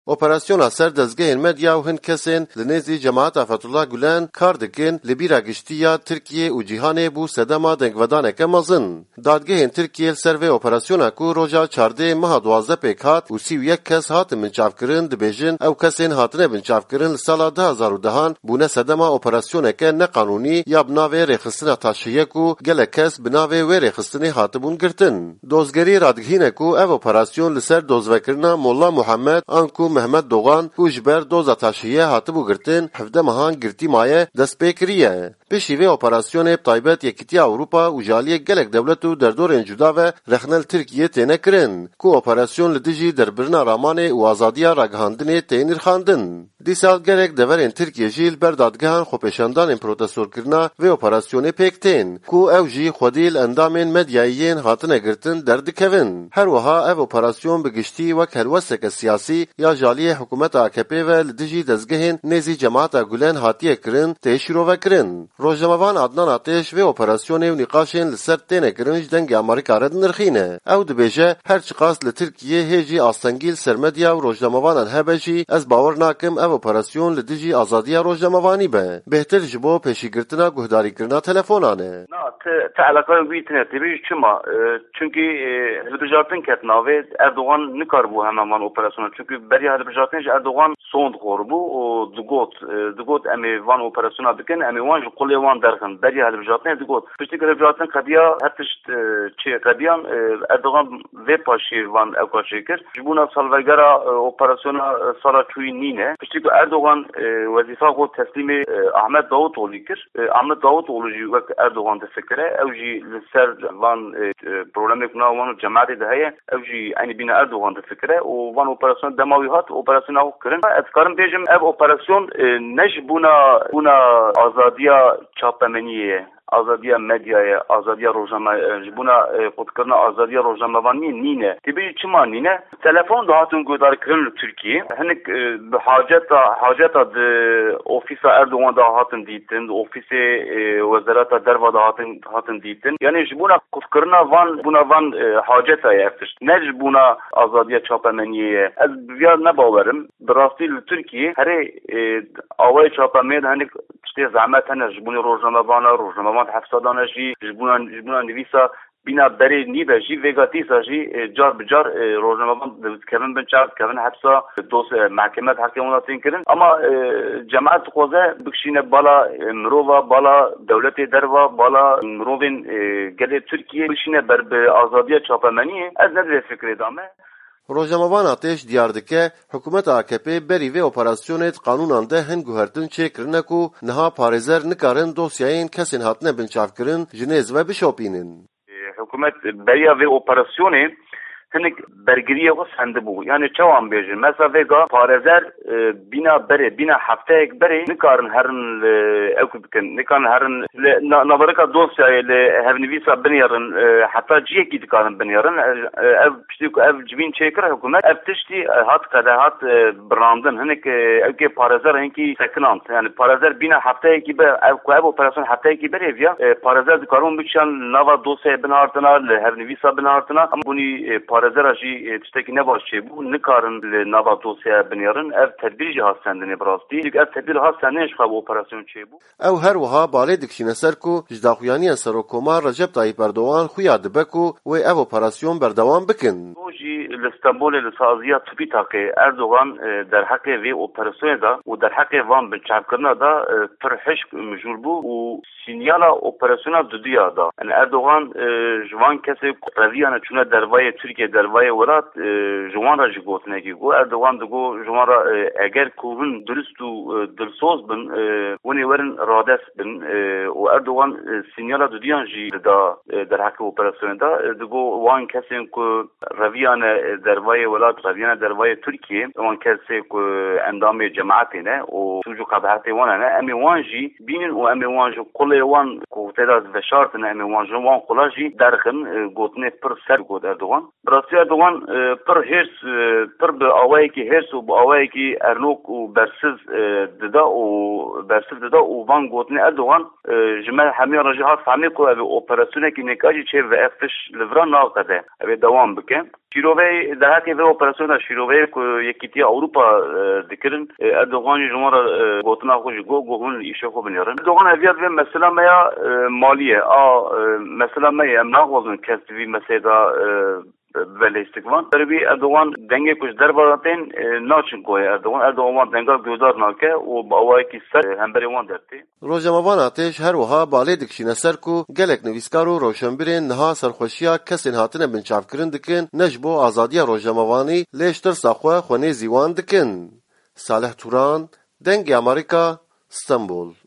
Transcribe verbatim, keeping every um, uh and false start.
Operasyona ser dezgehên medya û hin kesên li nêzî Cemaeta Fethullah Gülen kar dikin li bîra giştiya Tirkiye û cîhanê bû sedema dengvedaneke mezin. Dadgehên Tirkiye li ser vê operasyona ku roja çardê meha duwazdeh pêk hat û sî û yek kes hatin binçavkirin dibêjin ew kesên hatine binçavkirin li sala du hezar û dehan bûne sedema operasyoneke neqanûnî ya bi navê rêxistina taşiyek û gelek kes bi navê wê rêxistinê hatibûn girtin. Dozgerî radgihîne ku ev operasyon li ser dozvekirina Molla Muhammed an ku Mehmet Doğan ku ji ber doza taşiye hatibû girtin hevde mehan girtî maye dest pê kiriye. Piştî vê operasyonê bi taybet Yekîtiya Ewropa û jaliyek gelek dewlet û derdorên cuda ve rexne li Tirkiye têne kirin ku operasyon li dijî derbirina ramanê û azadiya ragihandinê tên îrxandin. Dîsal gerek deverên Tirkiye jî li ber dadgehan xwepêşandanên protestorkirina vê operasyonê pêk tên ku ew jî xwedî li endamên medyayî hatine girtin derdikevin. Her wiha ev operasyon bi giştî wek helwesteke siyasî ya jaliyê hikûmeta A K P ve li dijî dezgehên nêzî Cemaeta Gülen hatiye kirin tê şîrovekirin. Rojnamevan Adnan Ateş vê operasyonê û nîqaşên li ser têne kirin ji dengê Amerîka re dinirxîne. Ew dibêje her çi qas li Tirkiye hê jî astengî li ser medya û rojnamevanan hebe jî ez bawer nakim ev operasyon li dijî azadiya rojnamevanî be. Bêhtir ji bo pêşîgirtina guhdarîkirina telefonan e. Te alakayên wî tune têbî çima? Çünkü hilbijartin ket navê Erdogan nikarbû hemen van operasyona. Çünkü beriya hilbijartin ji Erdogan son dixwarbû û digot digot em ê van operasyona bikin em ê wan ji qulê wan derxin. Beriya hilbijartinê digot. Piştî ku hilbijartin qediya her tişt çê qediyan Erdogan vê paşî van ewkaşê kir. Ji bûna salvegera operasyona sala çûyî nîne. Piştî ku Erdogan wezîfa xwe teslîmê Ahmet Davutoğlu kir. Ahmet Davutoğlu jî wek Erdogan difikire. Ew jî li ser van problemê ku nav wan cemaetê de heye ew jî aynî bîna Erdogan difikire û van operasyona dema wî hat operasyona xwe kirin. Ez dikarim bêjim ev operasyon ne ji bûna bûna azadiya çapemeniyê ye. Azadiya medyaya, azadiya rojname, ji bûna xwedkirina azadiya rojnamevaniyê nîne. Têbî çima nîne? Telefon da hatin guhdarkirin li Tirkiye. Hinek bi haceta haceta di ofîsa Erdogan da hatin dîtin, di ofîsê wezareta derva da hatin hatin dîtin. Yani ji bûna xwedkirina van bûna van haceta ye tişt. Ne ji bûna azadiya çapemeniyê ye. Ez biya nebawerim. Bi rastî li Tirkiye herê awayê çapemeniyê de hinek tiştê zehmet hene ji bûnê rojnamevana, rojnamevan hefsadana jî ji bûna ji bûna nivîsa bîna berê nîve jî vêga dîsa jî car bi car rojnamevan kevin bin çav kevin hefsa dos mehkeme herkê wan tên kirin ama cemaet dixwaze bikişîne bala mirova bala dewletê derva bala mirovên gelê Tirkiye bikişîne ber bi azadiya çapemeniyê ez ne divê fikrê dame. Rojnamevan Ateş diyar dike hikûmeta A K P berî vê operasyonê qanûnan de hin guhertin çêkirine ku niha parêzer nikarin dosyayên kesên hatine binçavkirin ji nêz ve bişopînin. Hikûmet beriya vê operasyonê hinek bergiriye xwe sendibû. Yani çawan bêjin. Mesela vêga parêzer bîna berê bîna hefteyek berê nikarin herin ew bikin. Nikarin herin navarika dosyayê li hevnivîsa binêrin heta ciyekî dikarin binêrin. Ev piştî ku ev civîn çêkir hikûmet ev tiştî hat qedehat birandin. Hinek evkê parêzer hinkî sekinand. Yani parêzer bîna hefteyekî be ev ku ev operasyon hefteyekî berê viya parêzer dikarin bikişan nava dosyayê binartina li hevnivîsa binartina ama bunî parêzera jî tiştekî ne baş çêbû nikarin li nava dosyaya binêrin ev tedbîr jî hat sendinê bi rastî ev tedbîr hat sendinê ji xwe operasyon çêbû. Ew her wiha balê dikişîne ser ku ji daxuyaniya Serokkomar Recep Tayyip Erdogan xuya dibe ku wê ev operasyon berdewam bikin. O jî li Stenbolê li saziya Twîtakê Erdogan derheqê vê operasyonê da û derheqê van binçavkirina da pir hişk mijûl bû û sinyala operasyona duduya da. Yani Erdogan ji van kesê reviyane çûne dervayê Tirkiye dervayê welat ji wan re jî gotinekî got Erdogan digot ji wan re eger ku hûn durist û dilsoz bin hûnê werin radest bin û Erdogan sinyala duduyan jî da derheqê operasyonê da digot wan kesên ku reviyane dervayê welat reviyane dervayê Tirkiye wan kesê ku endamê cemaetê ne û sûcû qebahetê wan hene em ê wan jî bînin û em ê wan ji qulê wan ku têda veşartin em ê wan ji wan qula jî derxin gotinê pir ser got Erdogan. Rastî Erdogan pir hêrs pir bi awayekî hêrs û bi awayekî ernok û bersiz dida û bersiz dida û van gotinê Erdogan ji me hemî re jî hat fehmê ku ev operasyonekî nêka jî çê ve ev tiş li vir naqede ev ê dewam bike. Şîroveyê dahaki ve operasyona şirove yekitiya Avrupa dikirin Erdoğan jumara gotuna hoş go gohun işe ko binirin. Erdoğan eviyat ve mesela meya maliye a mesela meya mağazın kesbi mesela belleştik var. Tabii Erdoğan denge kuş derbaratın naçın koy Erdoğan Erdoğan denge gözler nake o bavay ki ser hemberi wan derti. Rojamavan ateş her oha balê dikişîne ser ku gelek nivîskar û roşenbirên niha serxweşiya kesên hatine binçavkirin dikin ne ji bo azadiya rojamavanî lê ji tirsa xwe xwenê zîwan dikin. Salih Turan, Dengê Amerîka, İstanbul.